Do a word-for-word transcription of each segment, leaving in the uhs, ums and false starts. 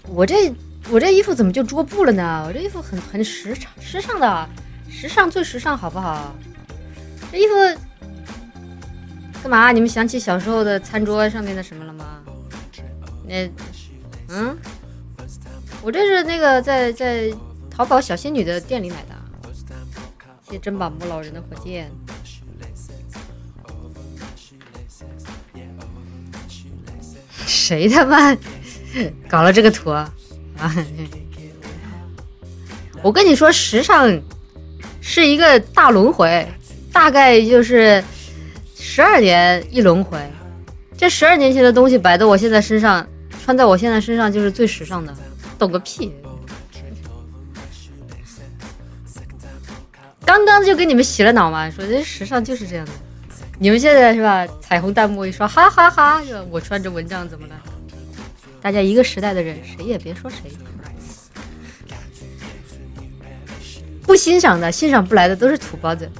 我这我这衣服怎么就桌布了呢？我这衣服很很时尚时尚的，时尚最时尚好不好？这衣服干嘛？你们想起小时候的餐桌上面的什么了吗？那嗯，我这是那个在在淘宝小仙女的店里买的。谢谢珍宝木老人的火箭。谁他妈搞了这个图啊？我跟你说，时尚是一个大轮回，大概就是十二年一轮回。这十二年前的东西摆在我现在身上，穿在我现在身上就是最时尚的，懂个屁！刚刚就跟你们洗了脑嘛，说这时尚就是这样的。你们现在是吧？彩虹弹幕一说，哈哈哈哈！我穿着蚊帐怎么了？大家一个时代的人，谁也别说谁。不欣赏的、欣赏不来的都是土包子。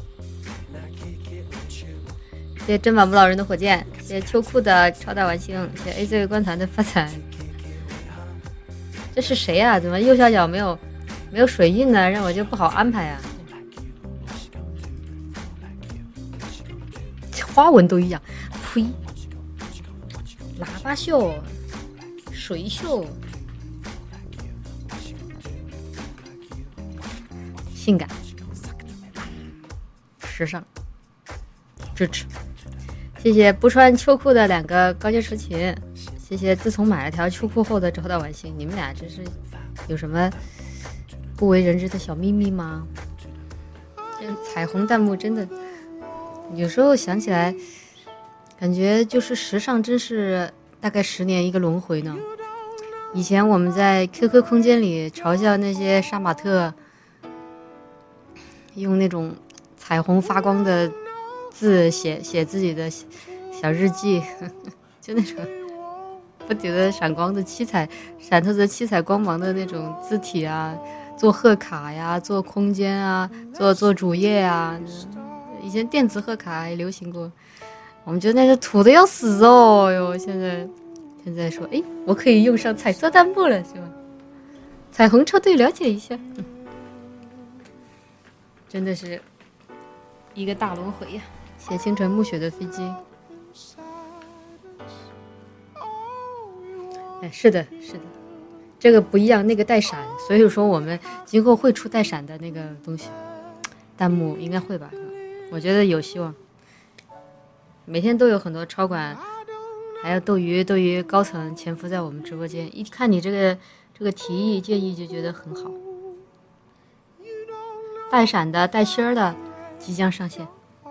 谢谢珍宝木老人的火箭，谢谢秋裤的超大玩星，谢谢 A Z 观团的发财。这是谁啊？怎么右下角没有没有水印呢？让我就不好安排啊。花纹都一样，呸！喇叭袖、水袖，性感、时尚，支持。谢谢不穿秋裤的两个高阶车琴，谢谢自从买了条秋裤后的找到玩心。你们俩这是有什么不为人知的小秘密吗？这彩虹弹幕真的。有时候想起来，感觉就是时尚真是大概十年一个轮回呢。以前我们在 Q Q 空间里嘲笑那些杀马特用那种彩虹发光的字写写自己的小日记，就那种不停的闪光的七彩闪透着七彩光芒的那种字体啊，做贺卡呀，做空间啊，做做主页啊。以前电子贺卡也流行过，我们觉得那是土的要死哦哟！现在现在说，哎，我可以用上彩色弹幕了，是吧？彩虹车队了解一下，嗯、真的是一个大轮回呀！谢谢清晨暮雪的飞机。哎，是的，是的，这个不一样，那个带闪，所以说我们今后会出带闪的那个东西，弹幕应该会吧？我觉得有希望，每天都有很多超管，还有斗鱼斗鱼高层潜伏在我们直播间。一看你这个这个提议建议，就觉得很好。带闪的、带芯儿的即将上线。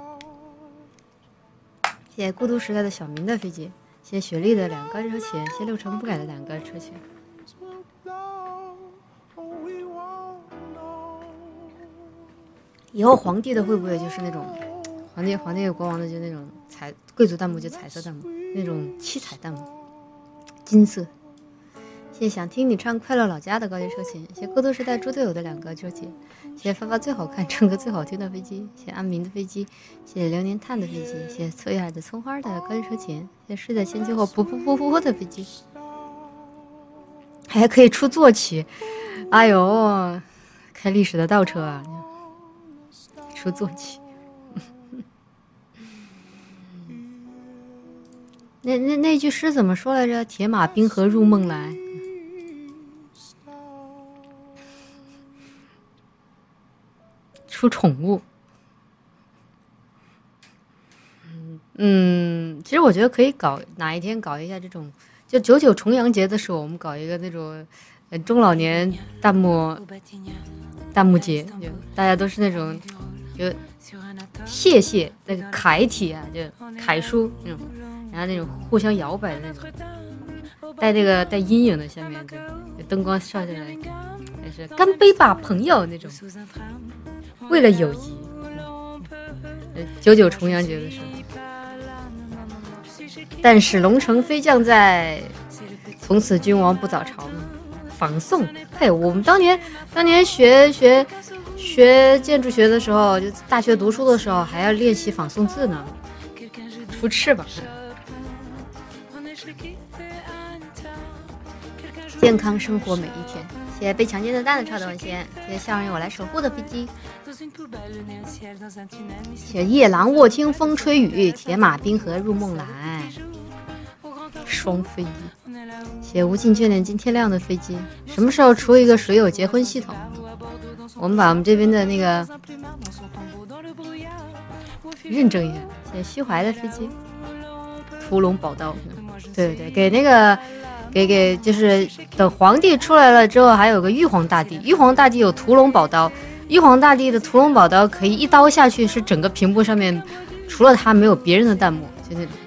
谢谢孤独时代的小明的飞机，谢谢雪莉的两个车琴，谢谢六成不改的两个车琴。以后皇帝的会不会就是那种皇帝皇帝国王的就那种彩贵族弹幕，就彩色弹幕，那种七彩弹幕，金色。谢谢想听你唱快乐老家的高级车琴，谢谢孤独时代猪队友的两个车琴，谢谢发发最好看唱歌最好听的飞机，谢谢安民的飞机，谢谢流年炭的飞机，谢谢翠海的葱花的高级车琴，谢谢睡在仙境后噗噗噗噗的飞机，还可以出坐骑，哎呦，开历史的倒车啊！出坐骑，那那那句诗怎么说来着？铁马冰河入梦来。出宠物，嗯，其实我觉得可以搞哪一天搞一下这种，就九九重阳节的时候，我们搞一个那种呃中老年弹幕弹幕节，就大家都是那种就谢谢那个楷体啊，就楷书那种，然后那种互相摇摆的那种，带那个带阴影的，下面就灯光照下来，还是干杯吧朋友那种。为了友谊，呃，九九重阳节的时候，但使龙城飞将在，从此君王不早朝呢。仿宋，嘿，我们当年当年学学学建筑学的时候，就大学读书的时候，还要练习仿宋字呢。出翅膀。 健康生活每一天。谢谢被强奸的蛋的超短线，谢谢校人我来守护的飞机，谢谢夜郎卧听风吹雨，铁马冰河入梦来，双飞机，谢谢无尽眷恋今天亮的飞机。什么时候出一个水友结婚系统？我们把我们这边的那个认证一下。谢谢虚怀的飞机，屠龙宝刀，对对对，给那个。给给就是等皇帝出来了之后，还有个玉皇大帝，玉皇大帝有屠龙宝刀，玉皇大帝的屠龙宝刀可以一刀下去，是整个屏幕上面除了他没有别人的弹幕，就那种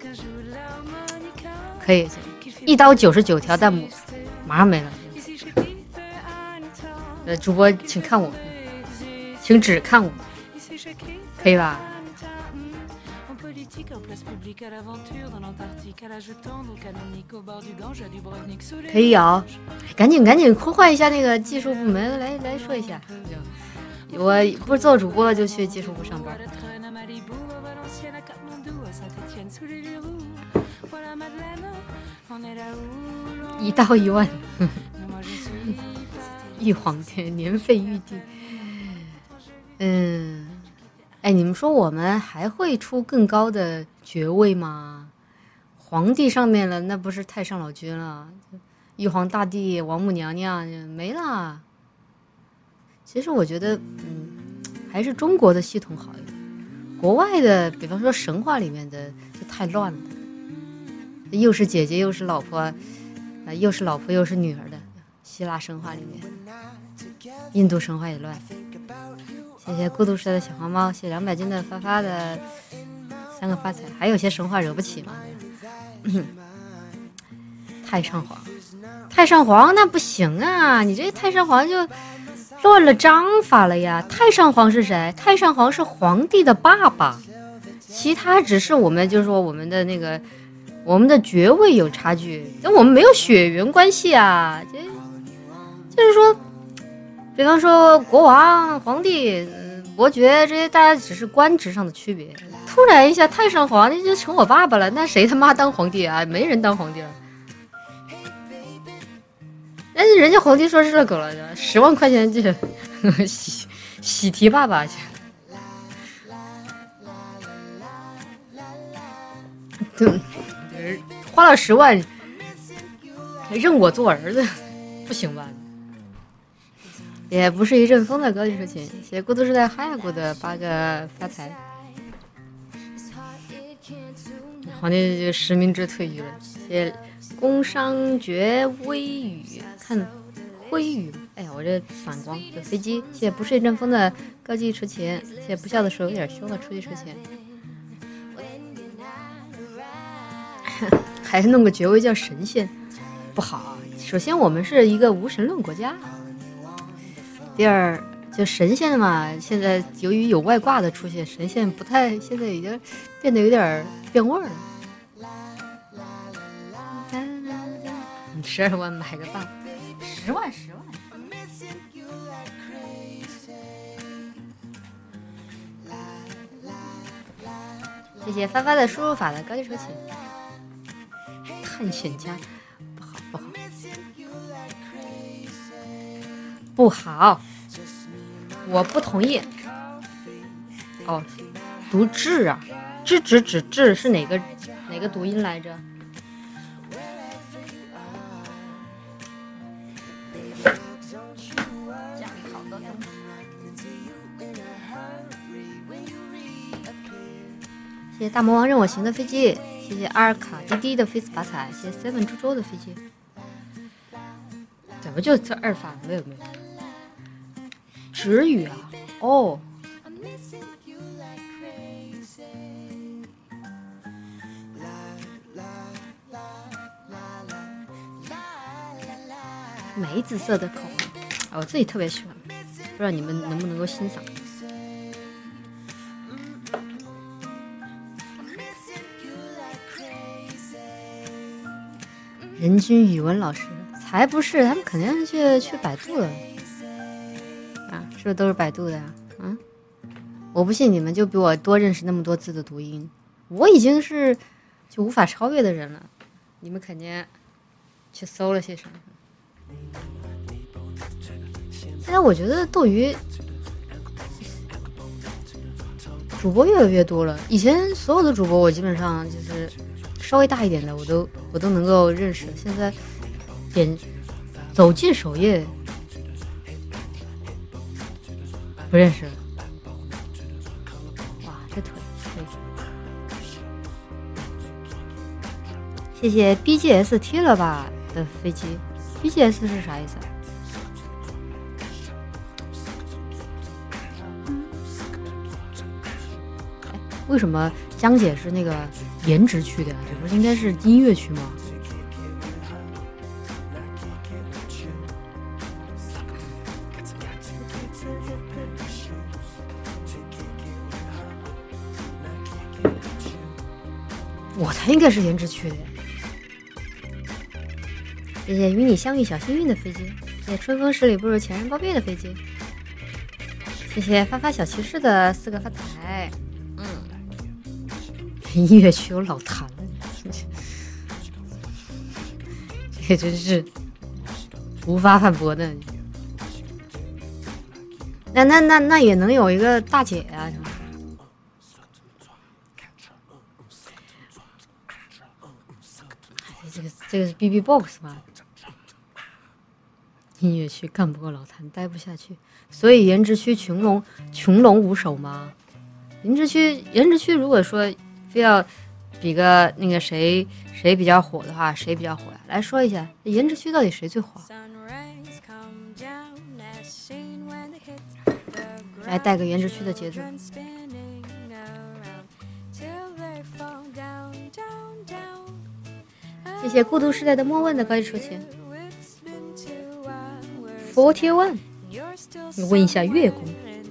可以一刀九十九条弹幕马上没了。呃，主播请看我，请只看我，可以吧？可以啊，赶紧赶紧呼唤一下那个技术部门来来说一下。我不是做主播就去技术部上班。一刀一万，玉皇天年费玉帝。嗯。哎，你们说我们还会出更高的爵位吗？皇帝上面了，那不是太上老君了，玉皇大帝、王母娘娘没了。其实我觉得，嗯，还是中国的系统好一点。国外的，比方说神话里面的，就太乱了，又是姐姐又是老婆，啊、呃，又是老婆又是女儿的。希腊神话里面，印度神话也乱。谢谢孤独时代的小黄猫，谢谢两百斤的发发的三个发财，还有些神话惹不起嘛。太上皇，太上皇那不行啊！你这太上皇就乱了章法了呀。太上皇是谁？太上皇是皇帝的爸爸，其他只是我们就是说我们的那个我们的爵位有差距，但我们没有血缘关系啊。这就是说。比方说国王、皇帝、伯爵这些，大家只是官职上的区别。突然一下太上皇，那就成我爸爸了，那谁他妈当皇帝啊？没人当皇帝了。但是人家皇帝说是热狗了，十万块钱就喜喜提爸爸去。花了十万认我做儿子，不行吧？也不是一阵风的高级收钱，谢谢孤独时代哈亚过的八个发财。皇帝就实名制退役了，谢谢工商绝微雨看灰雨，哎呀，我这反光有飞机。谢谢不是一阵风的高级车钱，谢谢不笑的时候有点凶了，出去车钱。还弄个爵位叫神仙，不好。首先我们是一个无神论国家。第二，就神仙嘛，现在由于有外挂的出现，神仙不太，现在已经变得有点变味儿了。十二万买个爸，十万十万。谢谢发发的输入法的高级收钱。探险家，不好不好。不好，我不同意。哦，读智啊，智指指智是哪个哪个读音来着？家里好多东西。谢谢大魔王任我行的飞机，谢谢阿尔卡滴滴的飞丝发财，谢谢 seven 猪猪的飞机。怎么就这二发没有没有？止语啊，哦，梅子色的口红，我自己特别喜欢，不知道你们能不能够欣赏。人均语文老师才不是，他们肯定是去去百度了。啊，是不是都是百度的呀？嗯，我不信你们就比我多认识那么多字的读音，我已经是就无法超越的人了，你们肯定去搜了些什么。 现在我觉得斗鱼主播越来越多了，以前所有的主播我基本上就是稍微大一点的我都我都能够认识，现在点走进首页不认识了。哇，这腿可以！谢谢 B G S 踢了吧的飞机 ，B G S 是啥意思啊？哎，为什么江姐是那个颜值区的呀？这不是应该是音乐区吗？我才应该是颜值区的。谢谢与你相遇小幸运的飞机，谢谢春风十里不如前人报备的飞机，谢谢发发小骑士的四个发财。嗯，音乐区有老谭了，这真是无法反驳的。那那那那也能有一个大姐啊，是吧？这个这个是 B B Box 吗？音乐区干不过老谭，待不下去，所以颜值区群龙群龙无首吗？颜值区颜值区如果说非要比个那个谁谁比较火的话，谁比较火呀？来说一下颜值区到底谁最火？来带个颜值区的节奏。谢谢孤独时代的莫问的高级收钱。Forty One， 你问一下月宫。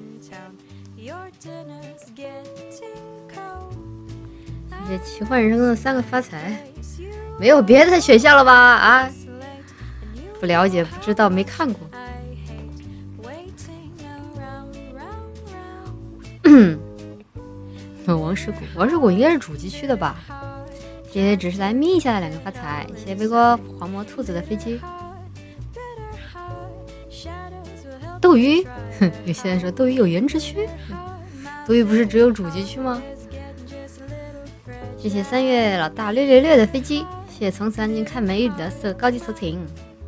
谢谢奇幻人生的三个发财，没有别的选项了吧？啊，不了解，不知道，没看过。王石谷，王石谷应该是主机区的吧？谢谢只是来眯一下的两个发财，谢谢背过黄魔兔子的飞机。斗鱼，哼，有些人说斗鱼有颜值区，斗鱼不是只有主机区吗？谢谢三月老大六六六的飞机，谢谢从此安静看美女的四个高级头情。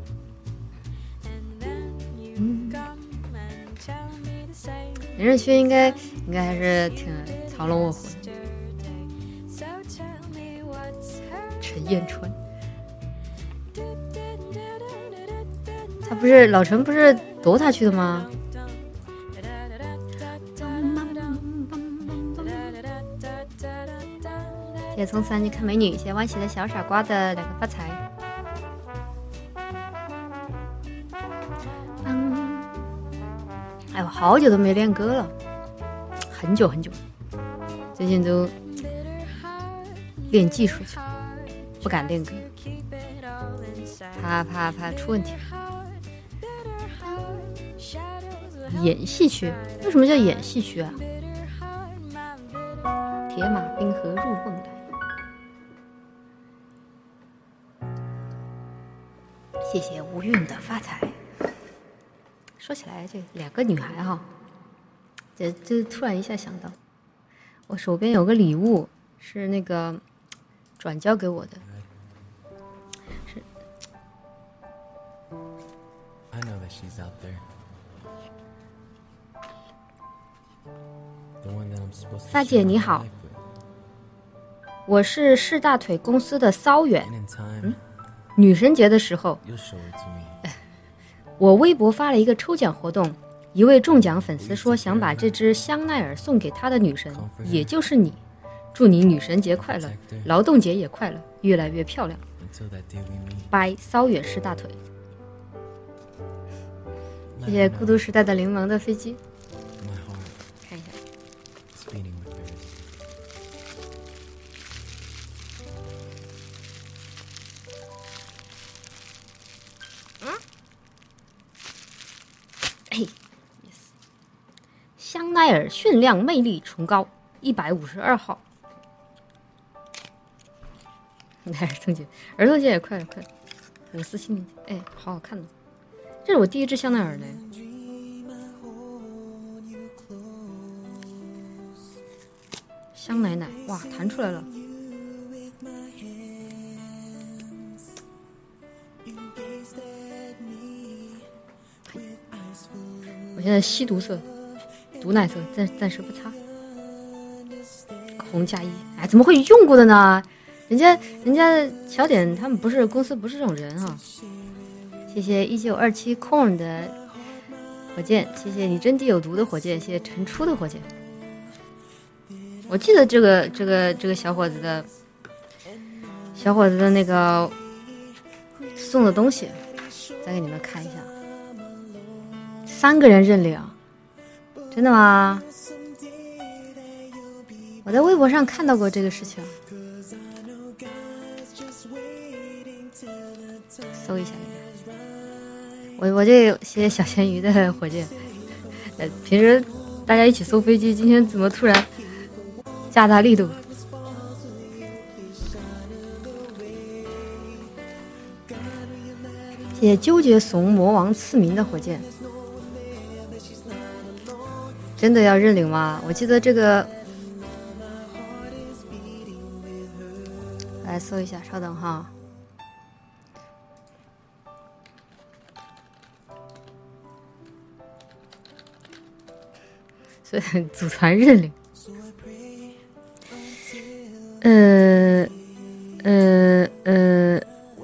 嗯，颜值区应该应该还是挺藏龙卧虎的。陈彦川，他不是老陈不是夺他去的吗？谢谢从此安静看美女，谢谢欢喜的小傻瓜的两个发财。嗯，哎，我好久都没练歌了，很久很久，最近都练技术去，不敢练歌，怕怕怕出问题。演戏区，为什么叫演戏区啊？铁马冰河入梦来。谢谢无韵的发财。说起来，这两个女孩哈，这这突然一下想到，我手边有个礼物是那个转交给我的，是。发姐你好，我是四大腿公司的骚远。嗯，女神节的时候，我微博发了一个抽奖活动，一位中奖粉丝说想把这支香奈儿送给他的女神，也就是你。祝你女神节快乐，劳动节也快乐，越来越漂亮。拜骚远是大腿。谢谢孤独时代的柠檬的飞机。看一下。嗯？哎 ，yes。香奈儿炫亮魅力崇高，一百五十二号。还是童节，儿童节也快了，快了，五四七年，哎，好好看呢。这是我第一支香奈儿呢， 香奶奶，哇，弹出来了。我现在吸毒色，毒奶色，暂暂时不擦。口红加一，哎，怎么会用过的呢？人家人家小点他们不是公司不是这种人啊。谢谢一九二七 corn 的火箭，谢谢你真的有毒的火箭，谢谢陈初的火箭。我记得这个这个这个小伙子的小伙子的那个送的东西，再给你们看一下。三个人认领，真的吗？我在微博上看到过这个事情，搜一下那个。我我这谢谢小咸鱼的火箭。呃，平时大家一起搜飞机，今天怎么突然加大力度？谢谢纠结怂魔王赐名的火箭。真的要认领吗？我记得这个，来搜一下，稍等哈。所以组团认领。呃呃呃，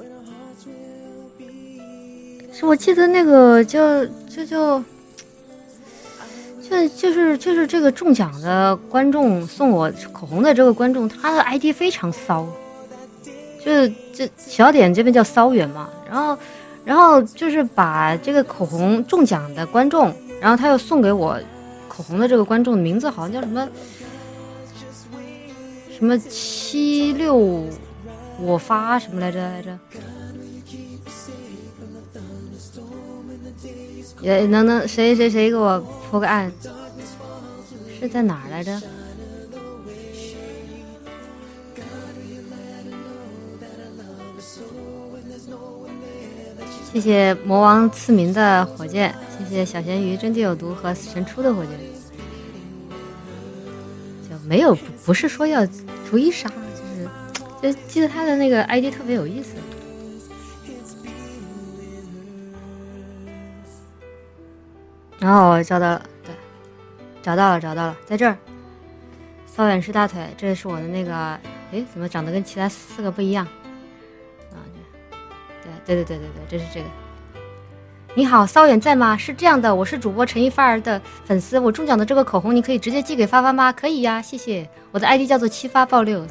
是我记得那个叫就叫。就就是就是这个中奖的观众送我口红的这个观众，他的 I D 非常骚，就是这小点这边叫骚源嘛，然后然后就是把这个口红中奖的观众，然后他又送给我口红的这个观众的名字好像叫什么什么七六我发什么来着来着，也能能谁谁谁给我破个案，是在哪儿来着？谢谢魔王赐名的火箭，谢谢小咸鱼真的有毒和神出的火箭。就没有不不是说要逐一杀，就是就记得他的那个 I D 特别有意思。然后我找到了，对，找到了，找到了，在这儿。骚远是大腿，这是我的那个，哎，怎么长得跟其他四个不一样？啊，对，对对对对对，这是这个。你好，骚远在吗？是这样的，我是主播陈一发儿的粉丝，我中奖的这个口红，你可以直接寄给发发吗？可以呀，谢谢。我的 I D 叫做七发爆六。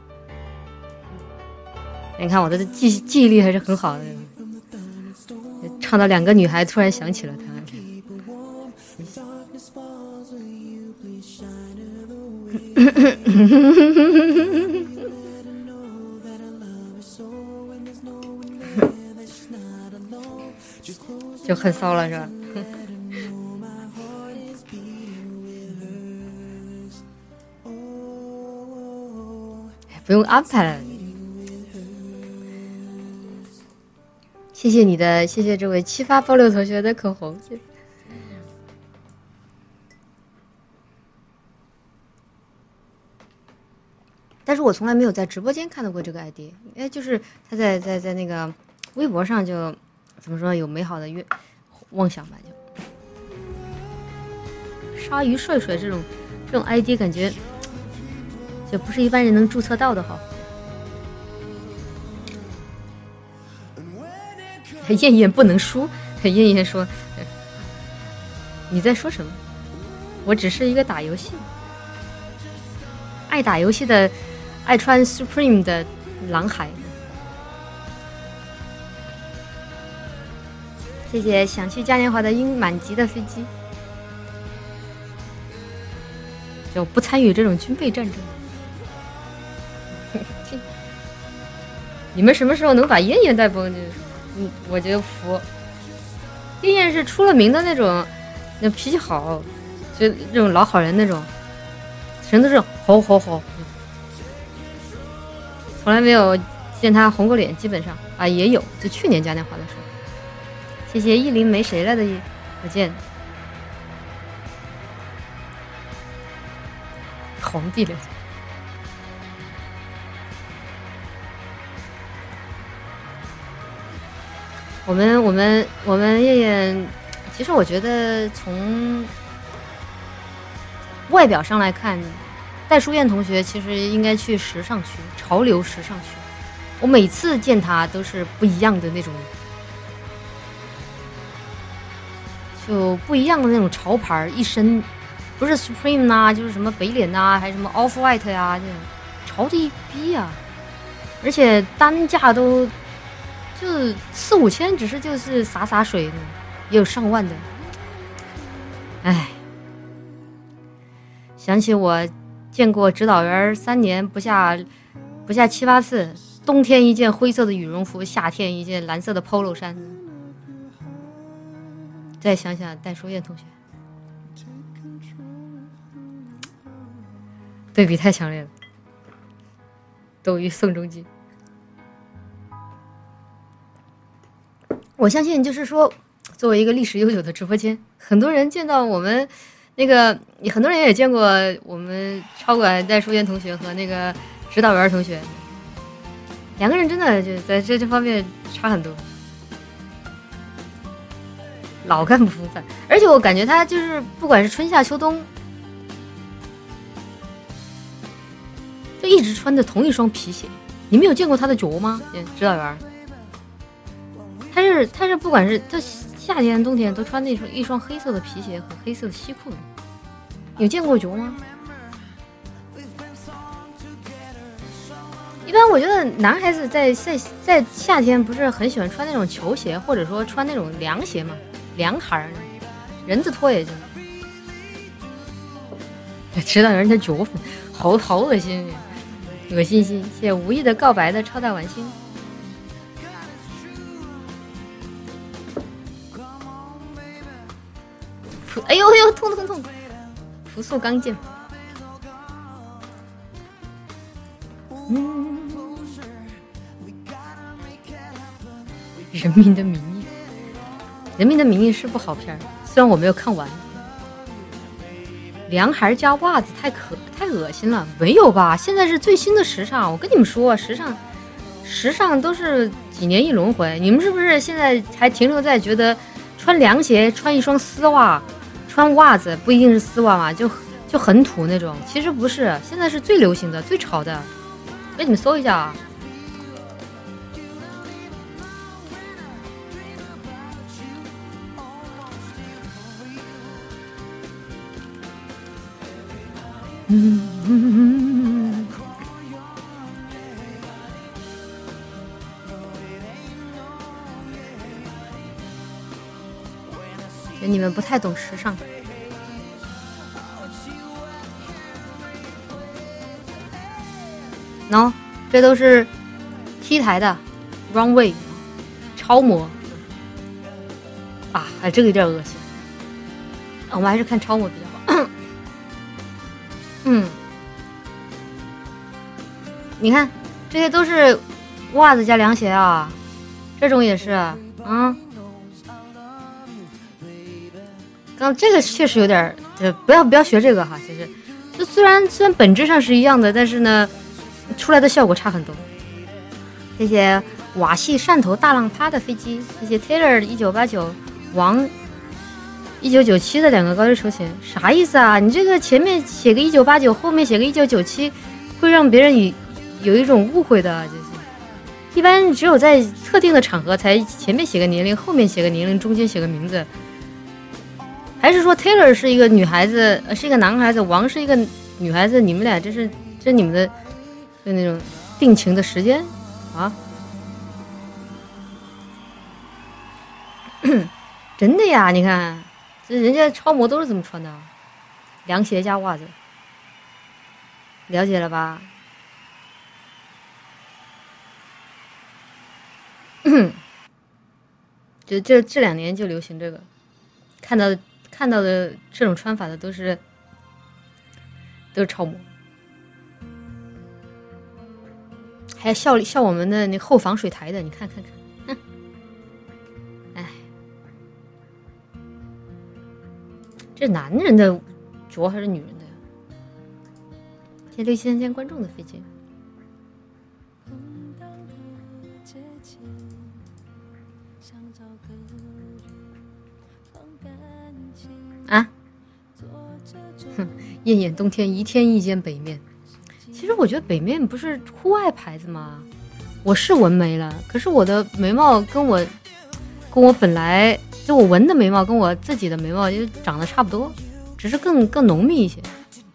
你看我的记记忆力还是很好的。唱到两个女孩，突然想起了她。就很骚了是吧？不用安排了。谢谢你的，谢谢这位七发爆六同学的口红。但是我从来没有在直播间看到过这个 I D， 哎，就是他在在在那个微博上就怎么说有美好的愿妄想吧，就鲨鱼帅帅这种这种 I D 感觉就不是一般人能注册到的哈。燕燕不能输，燕燕说你在说什么？我只是一个打游戏爱打游戏的爱穿 Supreme 的狼孩。谢谢想去嘉年华的鹰满级的飞机。就不参与这种军备战争。你们什么时候能把燕燕带崩？嗯，我就服。燕燕是出了名的那种，那脾气好，就那种老好人那种，全都是吼吼吼，从来没有见他红过脸，基本上啊也有，就去年嘉年华的时候。谢谢意林没谁了的火箭，皇帝了。 我们我们我们燕燕，其实我觉得从外表上来看，戴书燕同学其实应该去时尚区、潮流时尚区。我每次见她都是不一样的那种，就不一样的那种潮牌，一身不是 Supreme 呐、啊，就是什么北脸呐、啊，还是什么 Off White 呀、啊，这种潮的一逼啊！而且单价都就四五千，只是就是洒洒水呢，也有上万的。哎，想起我见过指导员三年不下不下七八次，冬天一件灰色的羽绒服，夏天一件蓝色的 polo 衫。再想想戴书燕同学，对比太强烈了。斗鱼宋仲基，我相信就是说，作为一个历史悠久的直播间，很多人见到我们那个，很多人也见过我们超管戴书燕同学和那个指导员同学，两个人真的就在这这方面差很多。老干部风范，而且我感觉他就是不管是春夏秋冬，就一直穿的同一双皮鞋。你没有见过他的脚吗？指导员，他是他是不管是他夏天冬天都穿那双一双黑色的皮鞋和黑色的西裤的。有见过脚吗？一般我觉得男孩子在在在夏天不是很喜欢穿那种球鞋，或者说穿那种凉鞋嘛。凉孩人字拖也就知道人家脚粉，好好恶心，恶心心！谢谢无意的告白的超大晚星。哎呦哎呦，痛痛痛！朴素刚健。嗯，人民的名义。人民的名义是部好片，虽然我没有看完。凉孩加袜子太可太恶心了，没有吧？现在是最新的时尚，我跟你们说，时尚时尚都是几年一轮回。你们是不是现在还停留在觉得穿凉鞋、穿一双丝袜、穿袜子不一定是丝袜嘛，就就很土那种？其实不是，现在是最流行的、最潮的。给你们搜一下啊。嗯嗯嗯，你们不太懂时尚。喏、no, 这都是 T 台的 runway 超模啊，哎，这个有点恶心。我们还是看超模比较好。嗯，你看，这些都是袜子加凉鞋啊，这种也是啊。嗯，刚这个确实有点，呃，不要不要学这个哈。其实，就虽然虽然本质上是一样的，但是呢，出来的效果差很多。谢谢瓦系汕头大浪趴的飞机，谢谢 Taylor 一九八九王。一九九七的两个高级筹钱啥意思啊？你这个前面写个一九八九，后面写个一九九七，会让别人有有一种误会的。就是一般只有在特定的场合才前面写个年龄，后面写个年龄，中间写个名字。还是说 Taylor 是一个女孩子，呃，是一个男孩子，王是一个女孩子？你们俩这是这是你们的就那种定情的时间啊？真的呀？你看。这人家超模都是这么穿的，凉鞋加袜子，了解了吧？就这这两年就流行这个，看到看到的这种穿法的都是都是超模，还笑笑我们的那后防水台的，你看看看。这男人的脚还是女人的呀？谢谢六七千千观众的飞机。 啊，哼，艳艳冬天一天一间北面。其实我觉得北面不是户外牌子吗？我是纹眉了，可是我的眉毛跟我跟我本来就我纹的眉毛跟我自己的眉毛就长得差不多，只是更更浓密一些。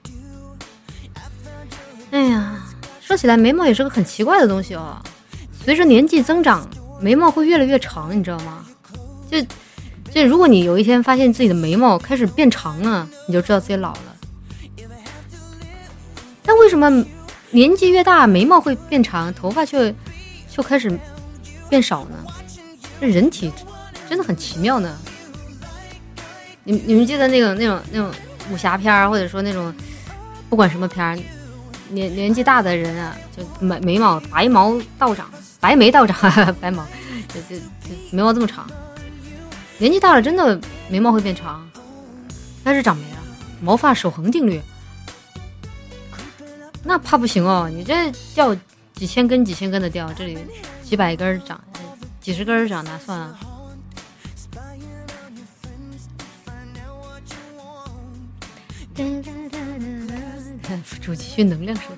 哎呀，说起来眉毛也是个很奇怪的东西哦。随着年纪增长，眉毛会越来越长，你知道吗？就就如果你有一天发现自己的眉毛开始变长了，你就知道自己老了。但为什么年纪越大眉毛会变长，头发却就开始变少呢？这人体真的很奇妙呢。你你们记得那种那种那种武侠片，或者说那种不管什么片，年年纪大的人啊，就眉眉毛白毛倒长，白眉倒长，白毛，就就就眉毛这么长。年纪大了真的眉毛会变长，开始长眉了，毛发守恒定律。那怕不行哦，你这掉几千根几千根的掉，这里几百根长，几十根长哪算啊？主继续能量说。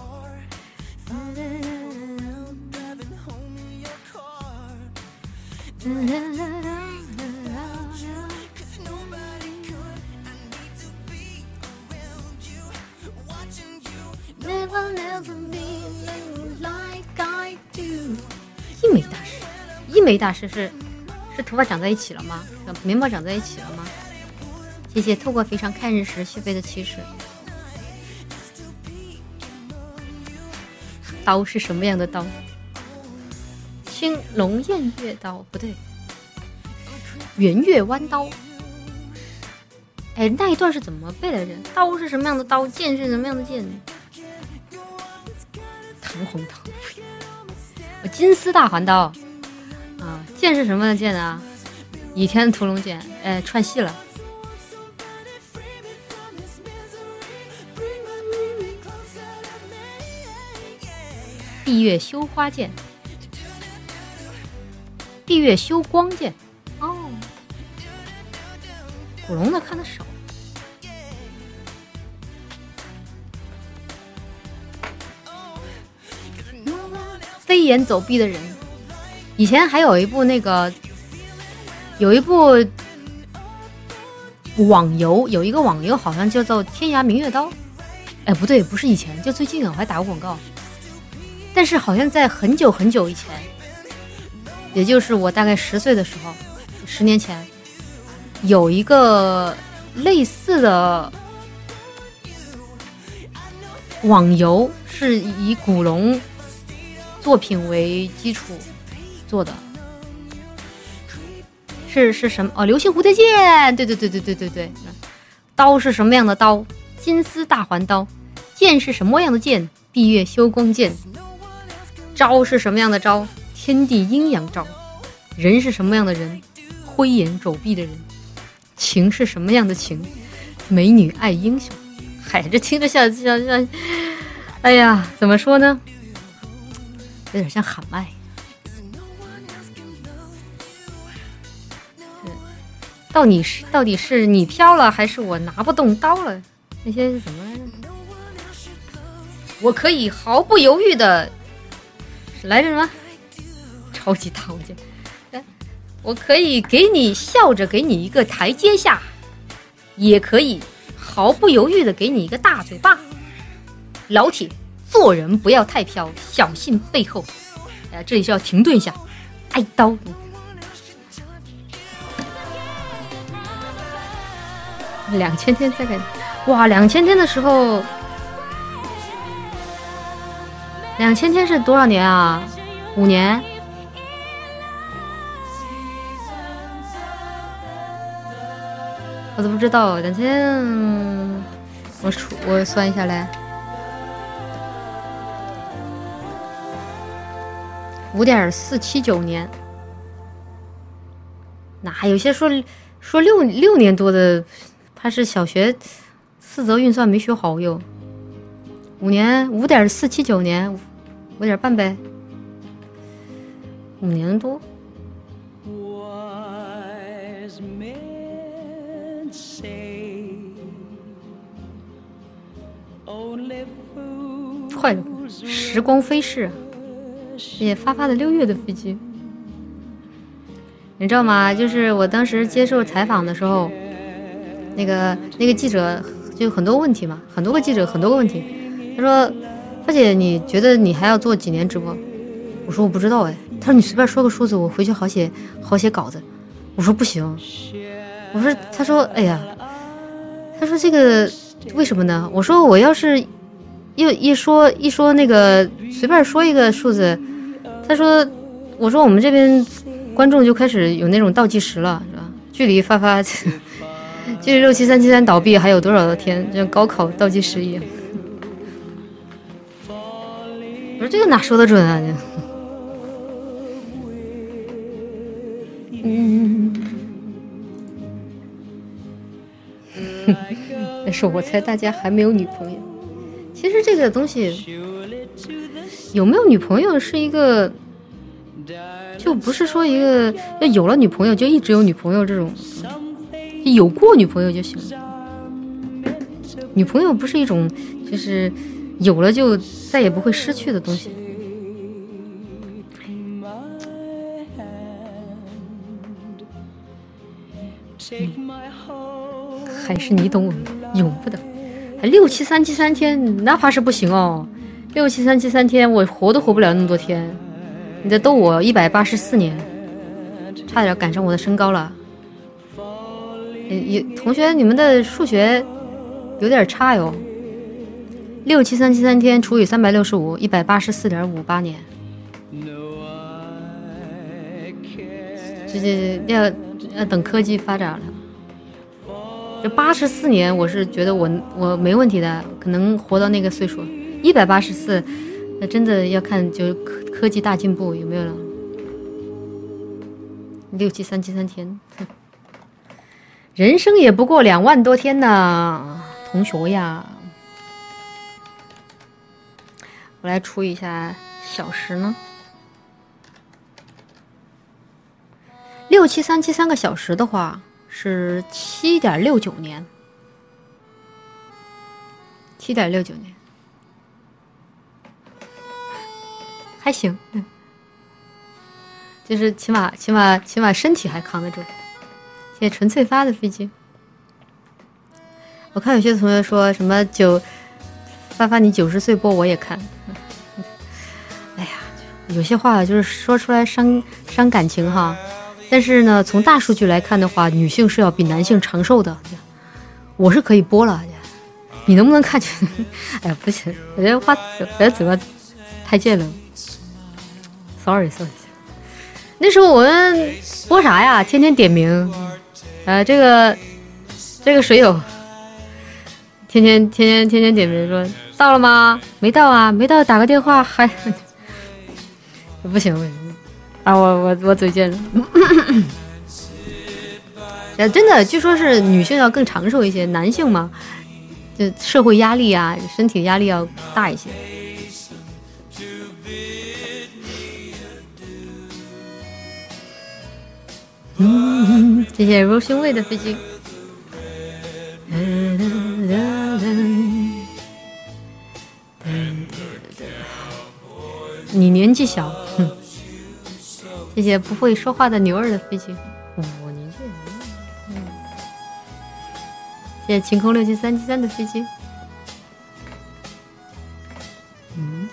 医美大师，医美大师是是头发长在一起了吗？眉毛长在一起了吗？谢谢透过肥肠看日食续费的骑士。刀是什么样的刀？青龙偃月刀不对，圆月弯刀。哎，那一段是怎么背来着？刀是什么样的刀？剑是什么样的剑？唐红桃，金丝大环刀啊！剑是什么的剑啊？倚天屠龙剑。哎，串戏了。闭月羞花剑，闭月羞光剑。哦，古龙的看的少。飞檐走壁的人，以前还有一部那个，有一部网游，有一个网游好像叫做《天涯明月刀》。哎，不对，不是以前，就最近啊，我还打过广告。但是好像在很久很久以前，也就是我大概十岁的时候，十年前，有一个类似的网游，是以古龙作品为基础做的，是是什么？哦，流星蝴蝶剑，对对对对对对对。刀是什么样的刀？金丝大环刀。剑是什么样的剑？闭月羞光剑。招是什么样的招？天地阴阳招。人是什么样的人？灰眼肘臂的人。情是什么样的情？美女爱英雄。嗨，这听着像像像，哎呀，怎么说呢？有点像喊麦。到底是到底是你飘了，还是我拿不动刀了？那些是什么来着？我可以毫不犹豫的，是来着什么？超级大火箭。我可以给你笑着给你一个台阶下，也可以毫不犹豫的给你一个大嘴巴。老铁，做人不要太飘，小心背后。哎，这里是要停顿一下，挨刀。两千天再给，哇，两千天的时候，两千天是多少年啊？五年？我都不知道，两千，我数我算一下来，五点四七九年。哪有些说说六六年多的？他是小学四则运算没学好哟。五年五点四七九年，五点半呗，五年多。我坏了，时光飞逝，也发发的六月的飞机，你知道吗？就是我当时接受采访的时候，那个那个记者就很多问题嘛，很多个记者很多个问题，他说：“发姐，你觉得你还要做几年直播？”我说：“我不知道哎。”他说：“你随便说个数字，我回去好写好写稿子。”我说：“不行。”我说：“他说，哎呀，他说这个为什么呢？”我说：“我要是一一说一说那个随便说一个数字，他说，我说我们这边观众就开始有那种倒计时了，是吧？距离发发距离六七三七三倒闭还有多少天？就像高考倒计时一样。”我说：“这个哪说得准啊？”嗯，但是我猜大家还没有女朋友。其实这个东西有没有女朋友是一个，就不是说一个要有了女朋友就一直有女朋友这种，有过女朋友就行了。女朋友不是一种就是有了就再也不会失去的东西。还是你懂我，永不等。还六七三七三天，那怕是不行哦。六七三七三天，我活都活不了那么多天。你在逗我一百八十四年，差点赶上我的身高了。也同学，你们的数学有点差哟。六七三七三天除以三百六十五，一百八十四点五八年。这这要要等科技发展了。这八十四年，我是觉得我我没问题的，可能活到那个岁数。一百八十四，那真的要看就科科技大进步有没有了。六七三七三天，人生也不过两万多天呢，同学呀。我来除一下小时呢，六七三七三个小时的话。是七点六九年，七点六九年，还行，嗯，就是起码起码起码身体还扛得住。谢谢纯粹发的飞机。我看有些同学说什么九发发你九十岁播我也看，哎呀，有些话就是说出来伤伤感情哈。但是呢，从大数据来看的话，女性是要比男性长寿的。我是可以播了，你能不能看见？哎呀，不行，我这话，我这嘴巴太贱了。Sorry Sorry。那时候我们播啥呀？天天点名，呃，这个这个水友，天天天天天天点名说到了吗？没到啊，没到，打个电话还不行不行。啊，我我我嘴贱了。呃，真的，据说是女性要更长寿一些，男性嘛，就社会压力啊，身体压力要大一些。嗯，谢谢柔胸味的飞机。你年纪小，哼。谢谢不会说话的牛儿的飞机，我、哦、年纪嗯，谢谢晴空六七三七三的飞机，嗯，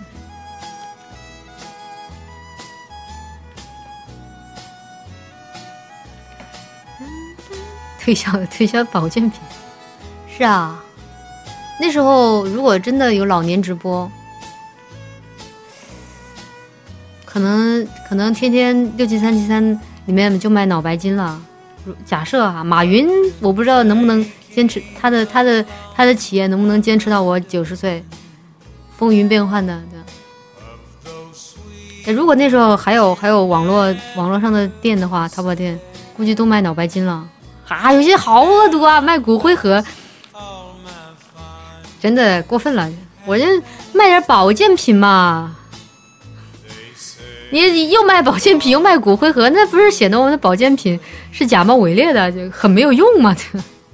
推销推销保健品，是啊，那时候如果真的有老年直播。可能可能天天六七三七三里面就卖脑白金了。假设啊，马云我不知道能不能坚持他的他的他的企业能不能坚持到我九十岁，风云变幻的。对，如果那时候还有还有网络网络上的店的话，淘宝店估计都卖脑白金了啊！有些好恶毒啊，卖骨灰盒，真的过分了。我这卖点保健品嘛。 你又卖保健品又卖骨灰盒，那不是显得我们的保健品是假冒伪劣的，就很没有用吗？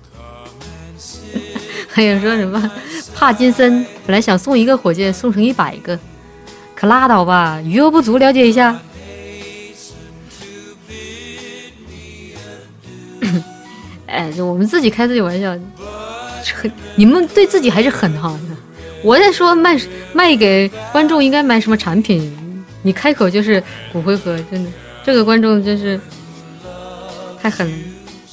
还有说什么帕金森本来想送一个火箭送成一百个，可拉倒吧，余额不足了解一下。哎，就我们自己开自己玩笑，你们对自己还是狠哈。我在说卖卖给观众应该买什么产品，你开口就是骨灰盒，真的，这个观众真是太狠了。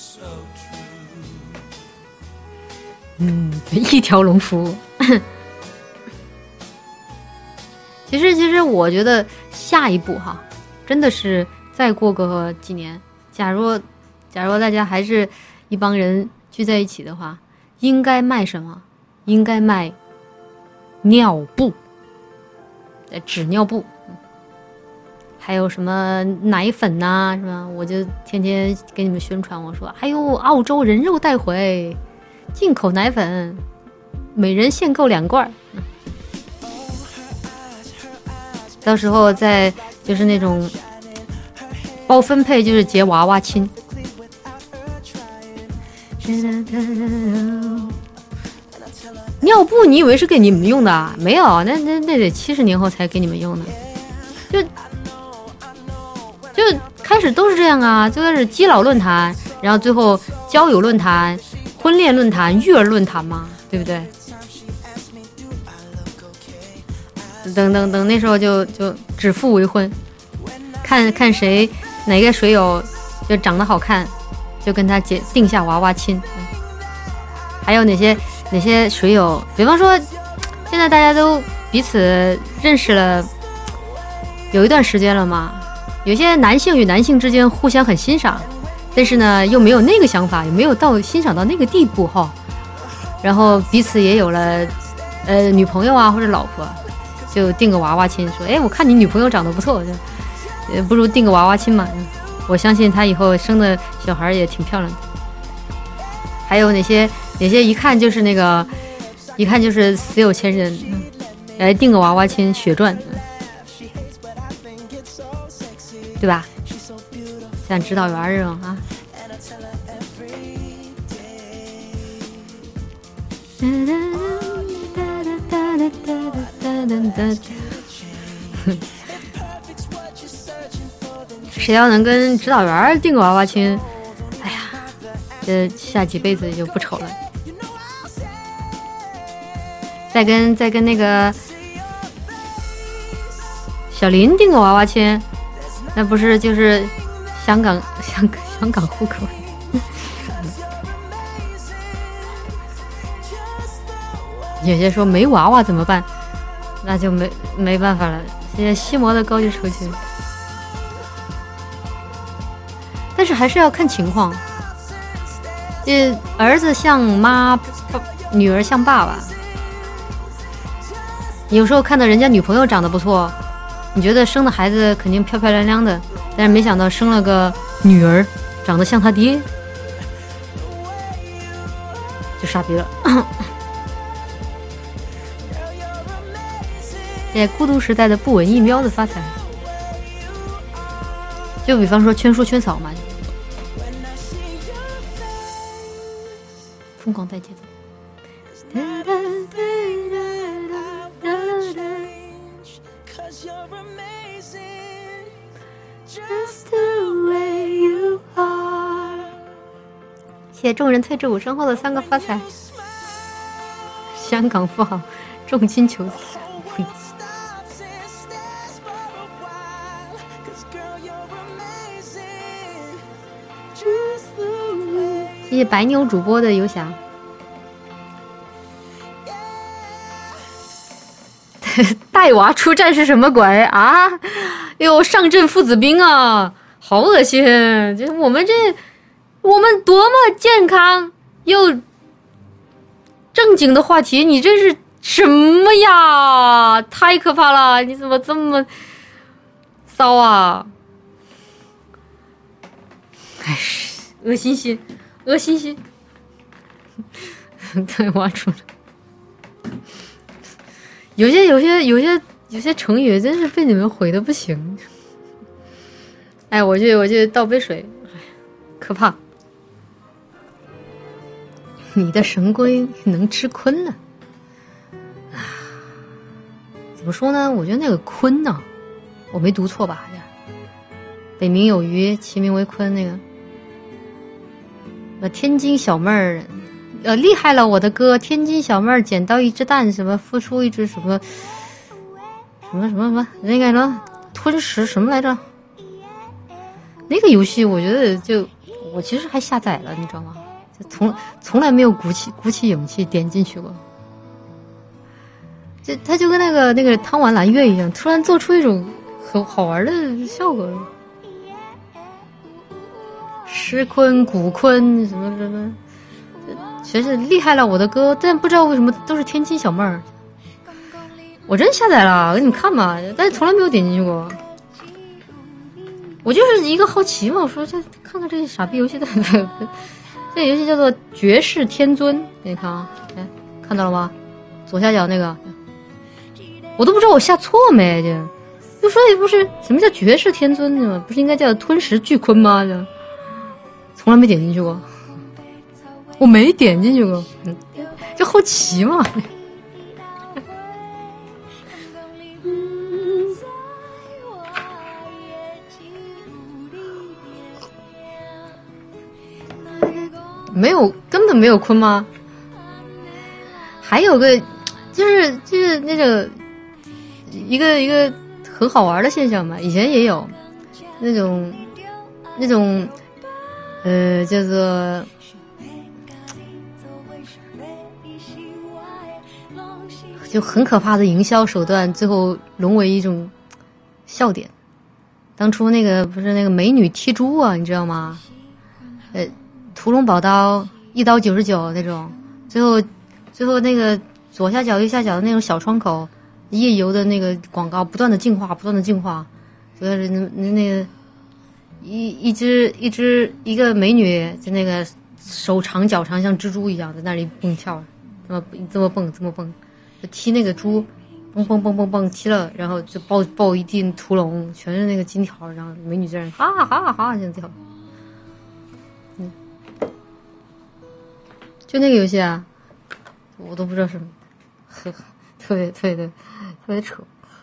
嗯，一条龙服务。其实，其实我觉得下一步哈，真的是再过个几年，假如假如大家还是一帮人聚在一起的话，应该卖什么？应该卖尿布，纸尿布，还有什么奶粉呐、啊，是吧？我就天天给你们宣传，我说还有澳洲人肉带回。进口奶粉，每人限购两罐，到时候再就是那种包分配，就是结娃娃亲。尿布你以为是给你们用的啊？没有，那那那得七十年后才给你们用的。就就开始都是这样啊，最开始基佬论坛，然后最后交友论坛。婚恋论坛、育儿论坛嘛，对不对？等等等，那时候就就指腹为婚，看看谁哪个水友就长得好看，就跟他结定下娃娃亲。还有哪些哪些水友，比方说，现在大家都彼此认识了有一段时间了嘛，有些男性与男性之间互相很欣赏。但是呢，又没有那个想法，也没有到欣赏到那个地步哈。然后彼此也有了，呃，女朋友啊或者老婆，就定个娃娃亲，说，哎，我看你女朋友长得不错，就，呃，不如定个娃娃亲嘛。我相信她以后生的小孩也挺漂亮的。还有哪些哪些一看就是那个，一看就是死有钱人，来定个娃娃亲，血赚，对吧？像指导员这种啊，谁要能跟指导员定个娃娃亲，哎呀，这下几辈子就不愁了。再跟再跟那个小林定个娃娃亲，那不是就是香港香港香港户口？有些说没娃娃怎么办？那就没没办法了。现在西摩的高级酬勤，但是还是要看情况。这儿子像妈，女儿像爸爸。有时候看到人家女朋友长得不错，你觉得生的孩子肯定漂漂亮亮的，但是没想到生了个女儿，长得像他爹，就傻逼了。现在孤独时代的不稳一喵的发财，就比方说圈叔圈嫂嘛，疯狂带节奏。谢谢众人退至五身后的三个发财。香港富豪重金求子。谢谢白牛主播的游侠。带娃出战是什么鬼啊？哟，上阵父子兵啊，好恶心！就是我们这，我们多么健康又正经的话题，你这是什么呀？太可怕了！你怎么这么骚啊？哎，恶心心，恶心心！带娃出来。有些有些有些有些成语真是被你们毁的不行。 哎，我去我去倒杯水，可怕。你的神龟能吃鲲呢？啊，怎么说呢？我觉得那个鲲呢，我没读错吧？北冥有鱼，其名为鲲。那个，呃，天津小妹儿，呃，厉害了，我的哥！天津小妹儿捡到一只蛋，什么孵出一只什么什么什么什么，那个呢？吞食什么来着？那个游戏我觉得就我其实还下载了，你知道吗？就从从来没有鼓起鼓起勇气点进去过。这它就跟那个那个汤丸蓝月一样，突然做出一种很好玩的效果。石鲲、骨鲲什么什么，全是厉害了，我的哥！但不知道为什么都是天津小妹儿。我真下载了，给你们看吧，但是从来没有点进去过。我就是一个好奇嘛，我说这看看这个傻逼游戏的，这个游戏叫做《绝世天尊》，给你看啊，哎，看到了吗？左下角那个，我都不知道我下错没，这就说也不是什么叫绝世天尊呢？不是应该叫吞食巨鲲吗？这从来没点进去过，我没点进去过，嗯，就好奇嘛。没有，根本没有鲲吗？还有个，就是就是那个一个一个很好玩的现象嘛，以前也有那种那种呃叫做就很可怕的营销手段，最后沦为一种笑点。当初那个不是那个美女踢猪啊，你知道吗？呃。屠龙宝刀一刀九十九那种，最后最后那个左下角右下角的那种小窗口，夜游的那个广告不断的进化，不断的进化，就是那那个一一只一只一个美女，就那个手长脚长，像蜘蛛一样在那里蹦跳，这么这么蹦这么蹦，就踢那个猪，蹦蹦蹦蹦蹦踢了，然后就爆爆一地屠龙，全是那个金条，然后美女在那哈哈哈哈这样跳。嗯，就那个游戏啊，我都不知道什么，呵呵，特别特别的特别扯。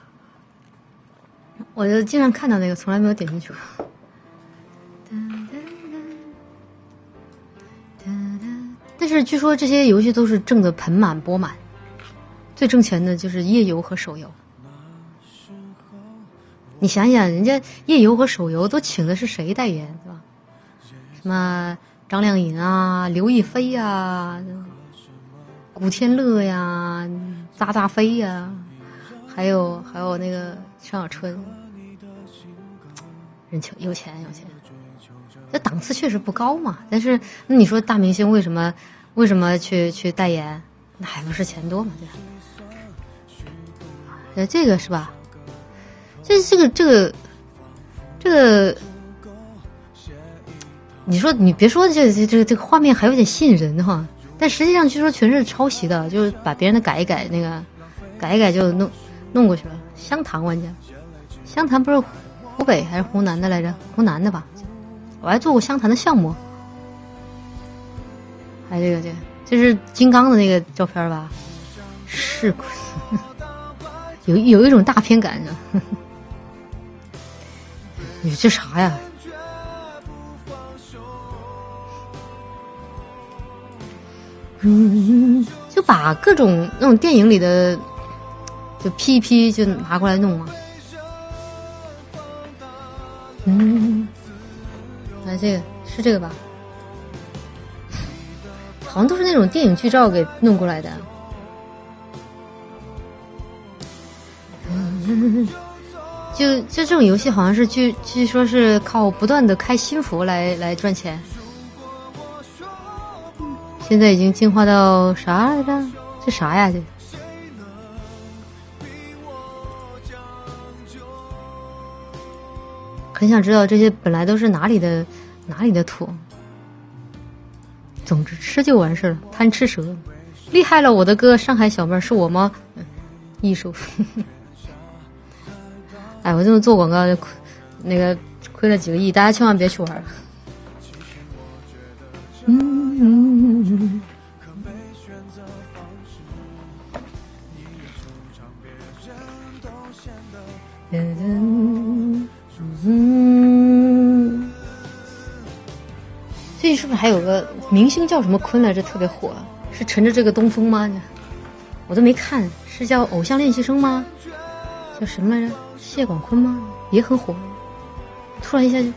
我就经常看到那个，从来没有点进去过。但是据说这些游戏都是挣得盆满钵满，最挣钱的就是页游和手游。你想想，人家页游和手游都请的是谁代言，对吧？什么张靓颖啊、刘亦菲啊、古天乐呀、渣渣飞呀，还有还有那个陈小春，人穷有钱有钱，这档次确实不高嘛。但是那你说大明星为什么为什么去去代言？那还不是钱多嘛？对吧？这个是吧？这这个这个这个，你说你别说这这这这个画面还有点吸引人哈，但实际上据说全是抄袭的，就是把别人的改一改，那个改一改就弄弄过去了。湘潭玩家，湘潭不是湖北还是湖南的来着？湖南的吧？我还做过湘潭的项目。还有这个这个，这是金刚的那个照片吧？是，有有一种大片感的。你这啥呀？嗯，就把各种那种电影里的就 P 一 P 就拿过来弄嘛。嗯，来这个是这个吧？好像都是那种电影剧照给弄过来的。嗯，就就这种游戏好像是据据说是靠不断的开新服来来赚钱。现在已经进化到啥来着？这啥呀？这很想知道这些本来都是哪里的哪里的土。总之吃就完事了，贪吃蛇，厉害了，我的哥！上海小妹是我吗？艺术。哎，我这么做广告，那个亏了几个亿，大家千万别去玩。嗯。嗯嗯，最近是不是还有个明星叫什么坤来着，特别火？是乘着这个东风吗？我都没看，是叫《偶像练习生》吗？叫什么来着？谢广坤吗？也很火。突然一下就，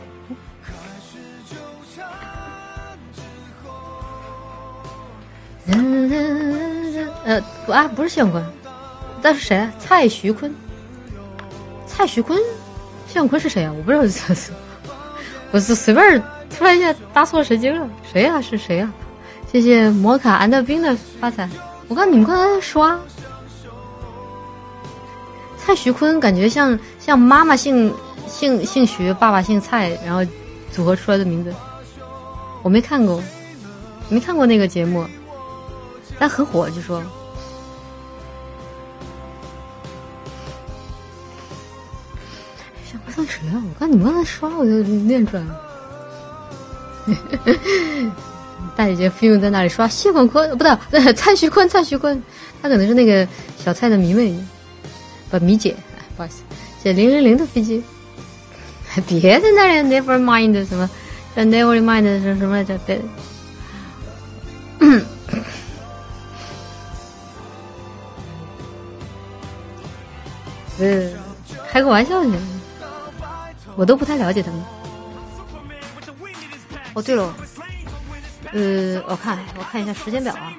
嗯呃不啊，不是谢广坤，但是谁啊？蔡徐坤。蔡徐坤，谢广坤是谁啊？我不知道这是，我是随便突然一下搭错神经了。谁呀、啊？是谁呀、啊？谢谢摩卡安德冰的发财。我看你们刚才在刷蔡徐坤，感觉像像妈妈姓姓姓徐，爸爸姓蔡，然后组合出来的名字。我没看过，没看过那个节目，但很火，据说。像谁啊？我看你们刚才刷，我就念出来了。大姐姐飞用在那里刷谢广坤，不对，蔡徐坤，蔡徐坤，他可能是那个小蔡的迷妹，不迷姐，不好意思，写零零零的飞机，别在那里 never mind 什么，叫 never mind 是什么来着？对，呃，开个玩笑去。我都不太了解他们。哦，对了，呃，我看我看一下时间表啊，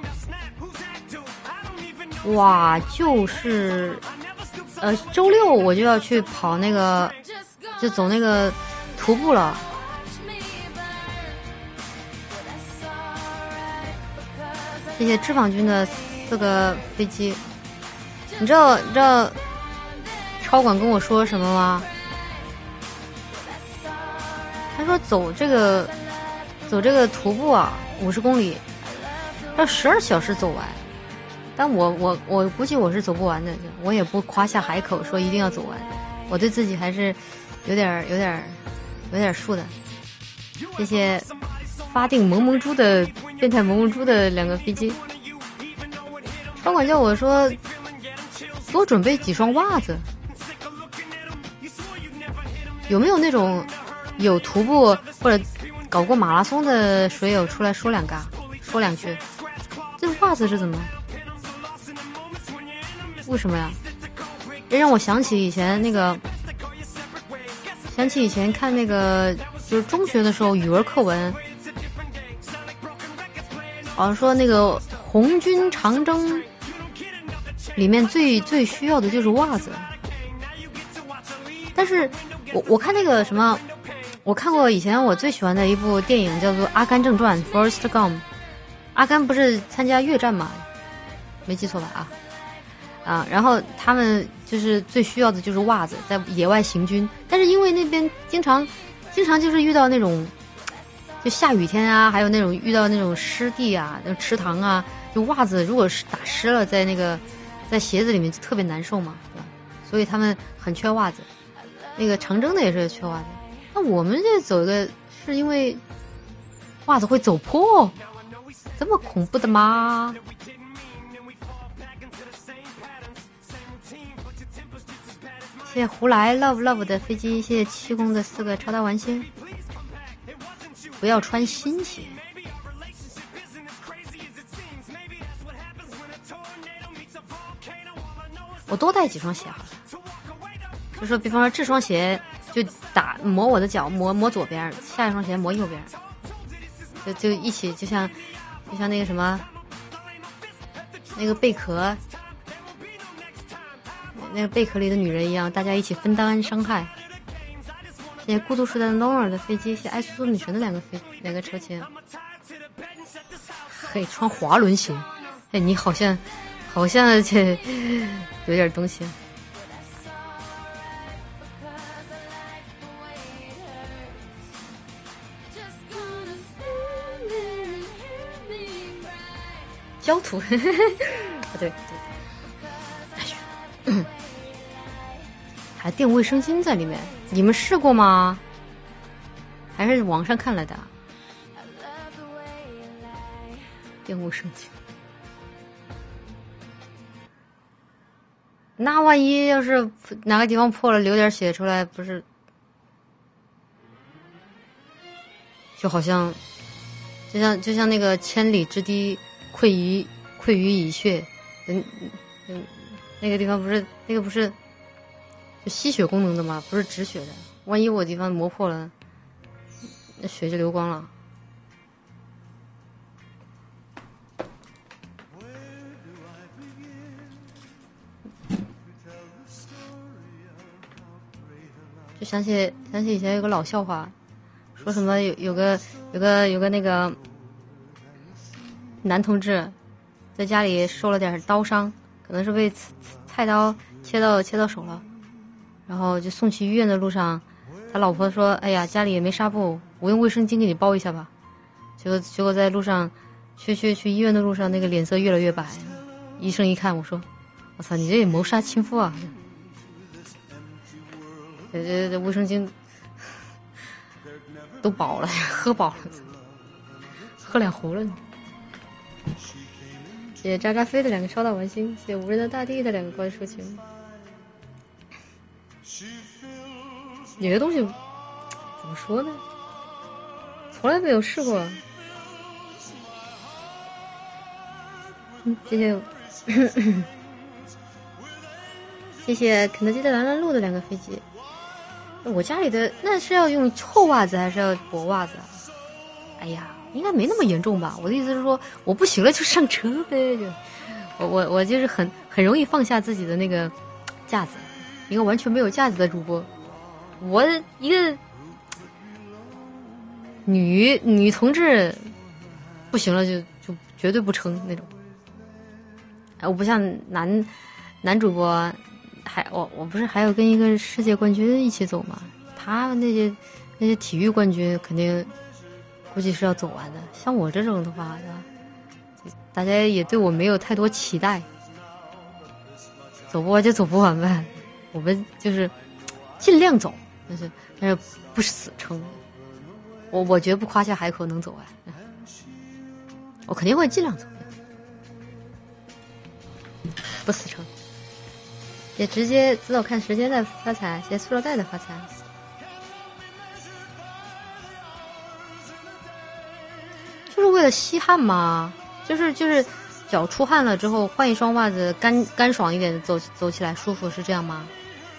哇，就是呃周六我就要去跑那个，就走那个徒步了。谢谢脂肪君的四个飞机。你知道你知道超管跟我说什么吗？他说走这个走这个徒步啊，五十公里要十二小时走完，但我我我估计我是走不完的，我也不夸下海口说一定要走完，我对自己还是有点有点有点数的。谢谢发定萌萌猪的变态萌萌猪的两个飞机。超管叫我说多准备几双袜子，有没有那种有徒步或者搞过马拉松的水友出来说两个说两句？这袜子是怎么？为什么呀？这让我想起以前那个，想起以前看那个，就是中学的时候语文课文，好像说那个红军长征里面最最需要的就是袜子。但是我我看那个什么，我看过以前我最喜欢的一部电影叫做《阿甘正传》 Forrest Gump。阿甘不是参加越战嘛，没记错吧啊啊，然后他们就是最需要的就是袜子，在野外行军。但是因为那边经常经常就是遇到那种就下雨天啊，还有那种遇到那种湿地啊，那种池塘啊，就袜子如果是打湿了，在那个在鞋子里面就特别难受嘛，对吧？所以他们很缺袜子。那个长征的也是缺袜子。那我们这走一个是因为袜子会走破，这么恐怖的吗？谢谢胡来 love love 的飞机，谢谢七公的四个超大玩星。不要穿新鞋。我多带几双鞋好了。就说比方说这双鞋就打磨我的脚，磨磨左边，下一双鞋磨右边，就就一起就像就像那个什么那个贝壳那个贝壳里的女人一样，大家一起分担伤害。谢谢孤独时代的 Nora 的飞机，谢谢爱苏苏女神的两个飞两个车签。嘿，穿滑轮鞋，哎，你好像好像这有点东西。焦土，对对，哎，还垫卫生巾在里面，你们试过吗？ 还是网上看来的。电无生气，那万一要是哪个地方破了，流点血出来，不是就好像就像就像那个千里之堤溃于溃于蚁穴，嗯嗯，那个地方不是那个不是就吸血功能的吗？不是止血的，万一我地方磨破了，那血就流光了。就想起想起以前有个老笑话，说什么有有个有个有个那个男同志在家里受了点刀伤，可能是被菜刀切到切到手了，然后就送去医院的路上，他老婆说：“哎呀，家里也没纱布，我用卫生巾给你包一下吧。”结果结果在路上去去去医院的路上，那个脸色越来越白。医生一看，我说：“我操，你这也谋杀亲夫啊！”这这卫生巾都饱了，喝饱了，喝两壶了。谢谢渣渣飞的两个超大玩星，谢谢无人的大地的两个关抒情。有些东西怎么说呢？从来没有试过。嗯，谢谢，谢谢肯德基的蓝蓝路的两个飞机。我家里的那是要用厚袜子还是要薄袜子啊？哎呀，应该没那么严重吧？我的意思是说，我不行了就上车呗。就我我我就是很很容易放下自己的那个架子，一个完全没有架子的主播。我一个女女同志不行了就就绝对不撑那种。我不像男男主播。还我我不是还有跟一个世界冠军一起走吗？他们那些那些体育冠军肯定估计是要走完的。像我这种的话，大家也对我没有太多期待，走不完就走不完呗。我们就是尽量走，但是但是不死撑。我我绝不夸下海口能走完，我肯定会尽量走，不死撑。也直接指导看时间的发财，谢谢塑料袋的发财。就是为了吸汗嘛，就是就是脚出汗了之后换一双袜子，干干爽一点，走走起来舒服，是这样吗？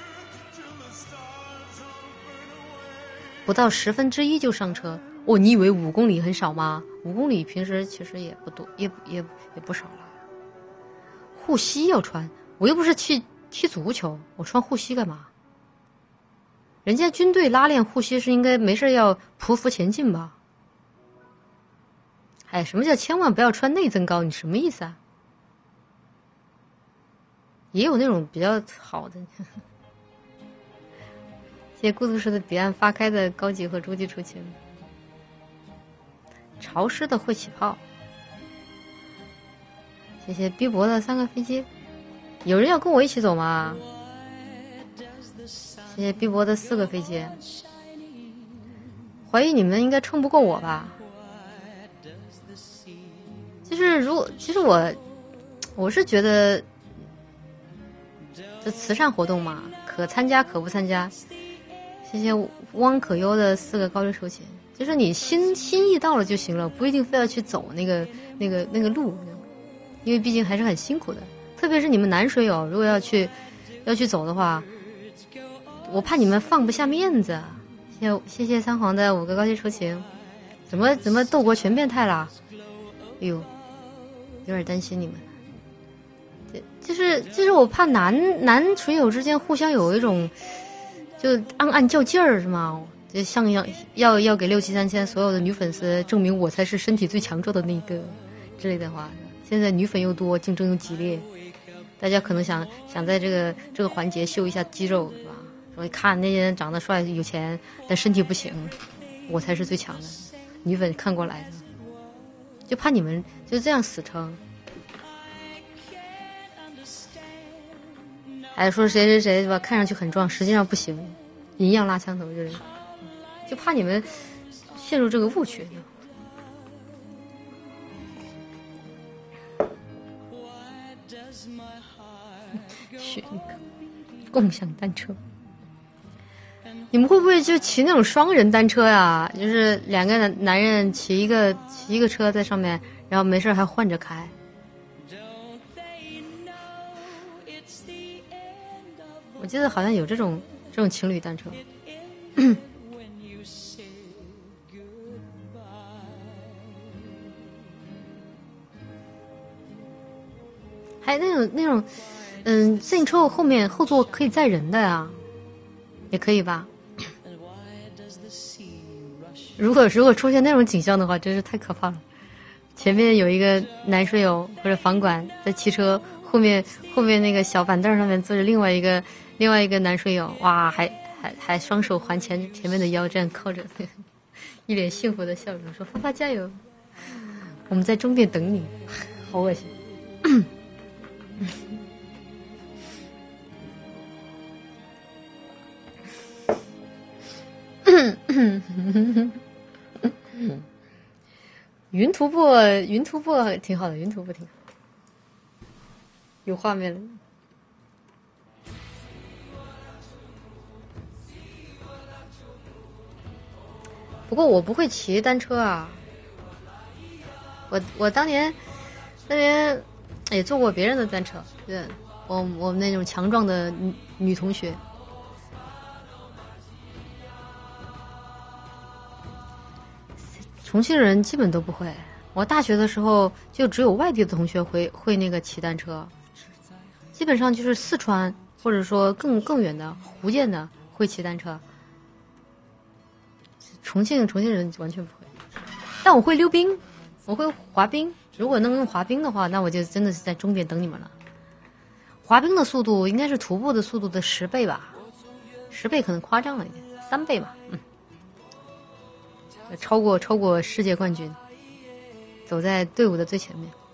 不到十分之一就上车哦？你以为五公里很少吗？五公里平时其实也不多，也也也不少了。护膝要穿，我又不是去踢足球，我穿护膝干嘛？人家军队拉练护膝是应该没事要匍匐前进吧？哎，什么叫千万不要穿内增高？你什么意思啊？也有那种比较好的。谢谢孤独时的彼岸发开的高级和终极出勤。潮湿的会起泡。谢谢逼博的三个飞机。有人要跟我一起走吗？谢谢逼博的四个飞机。怀疑你们应该撑不过我吧？就是如果其实我我是觉得这慈善活动嘛，可参加可不参加。谢谢汪可优的四个高级收钱。就是你心心意到了就行了，不一定非要去走那个那个那个路，因为毕竟还是很辛苦的。特别是你们男水友，如果要去要去走的话，我怕你们放不下面子。谢谢谢谢三皇的五个高级抽情。怎么怎么斗国全变态啦？哎呦，有点担心你们。就是就是我怕男男水友之间互相有一种就暗暗较劲儿是吗？就像要要要给六七三千所有的女粉丝证明我才是身体最强壮的那个之类的话。现在女粉又多，竞争又激烈，大家可能想想在这个这个环节秀一下肌肉是吧？所以看那些人长得帅有钱，但身体不行，我才是最强的。女粉看过来的，就怕你们就这样死撑。还说谁谁谁对吧？看上去很壮，实际上不行，一样拉枪头就是，就怕你们陷入这个误区。学一个共享单车，你们会不会就骑那种双人单车呀？就是两个男男人骑一个骑一个车在上面，然后没事还换着开。我记得好像有这种这种情侣单车。还有那种那种，嗯，自行车后面后座可以载人的呀，也可以吧？如果如果出现那种景象的话，真是太可怕了。前面有一个男水友或者房管在骑车，后面后面那个小板凳上面坐着另外一个另外一个男水友，哇，还还还双手环前前面的腰，这样靠着，一脸幸福的笑容说：“发发加油，我们在终点等你。”好恶心。云徒步，云徒步挺好的，云徒步挺好，有画面了。不过我不会骑单车啊，我我当年当年也坐过别人的单车，对，我我们那种强壮的女女同学。重庆人基本都不会，我大学的时候就只有外地的同学会会那个骑单车，基本上就是四川或者说更更远的福建的会骑单车，重庆重庆人完全不会。但我会溜冰，我会滑冰，如果能用滑冰的话，那我就真的是在终点等你们了。滑冰的速度应该是徒步的速度的十倍吧，十倍可能夸张了一点，三倍吧，嗯。超过超过世界冠军，走在队伍的最前面。